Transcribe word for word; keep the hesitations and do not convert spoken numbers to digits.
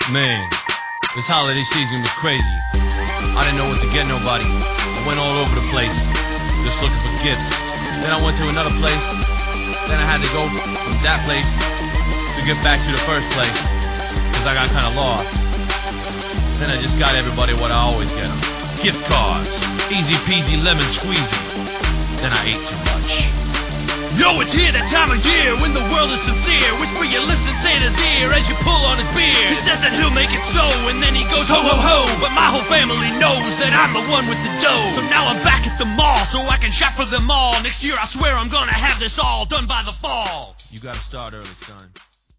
Man, this holiday season was crazy. I didn't know what to get nobody. I went all over the place, just looking for gifts. Then I went to another place. Then I had to go from that place to get back to the first place, because I got kind of lost. Then I just got everybody what I always get them. Gift cards. Easy peasy lemon squeezy. Then I ate too much. Yo, it's here that time of year when the world is sincere. Whisper you listen Santa's ear as you pull on his beard. He says that he'll make it so, and then he goes ho ho ho. But my whole family knows that I'm the one with the dough. So now I'm back at the mall so I can shop for them all. Next year I swear I'm gonna have this all done by the fall. You gotta start early, son.